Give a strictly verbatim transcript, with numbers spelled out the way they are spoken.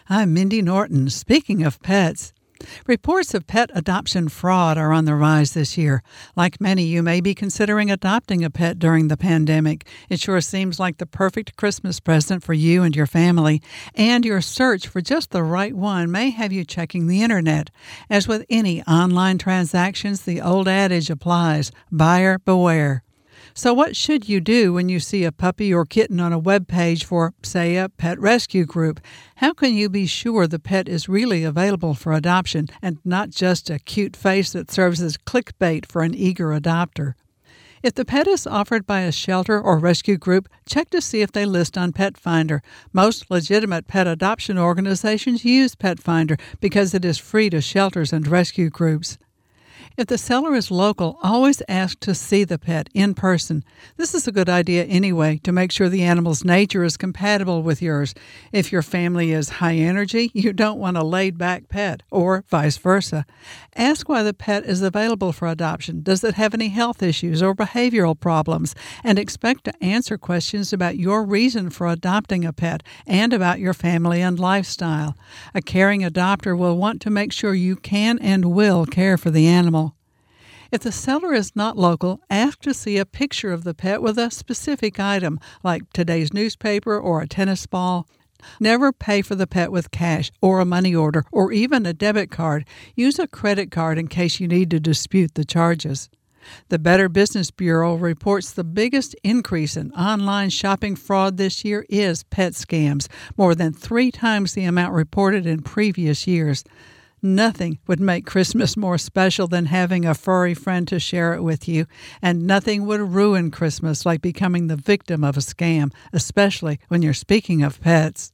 I'm Mindy Norton. Speaking of pets, reports of pet adoption fraud are on the rise this year. Like many, you may be considering adopting a pet during the pandemic. It sure seems like the perfect Christmas present for you and your family, and your search for just the right one may have you checking the internet. As with any online transactions, the old adage applies: buyer beware. So what should you do when you see a puppy or kitten on a web page for, say, a pet rescue group? How can you be sure the pet is really available for adoption and not just a cute face that serves as clickbait for an eager adopter? If the pet is offered by a shelter or rescue group, check to see if they list on Pet Finder. Most legitimate pet adoption organizations use Pet Finder because it is free to shelters and rescue groups. If the seller is local, always ask to see the pet in person. This is a good idea anyway, to make sure the animal's nature is compatible with yours. If your family is high energy, you don't want a laid-back pet, or vice versa. Ask why the pet is available for adoption. Does it have any health issues or behavioral problems? And expect to answer questions about your reason for adopting a pet and about your family and lifestyle. A caring adopter will want to make sure you can and will care for the animal. If the seller is not local, ask to see a picture of the pet with a specific item, like today's newspaper or a tennis ball. Never pay for the pet with cash or a money order or even a debit card. Use a credit card in case you need to dispute the charges. The Better Business Bureau reports the biggest increase in online shopping fraud this year is pet scams, more than three times the amount reported in previous years. Nothing would make Christmas more special than having a furry friend to share it with you, and nothing would ruin Christmas like becoming the victim of a scam, especially when you're speaking of pets.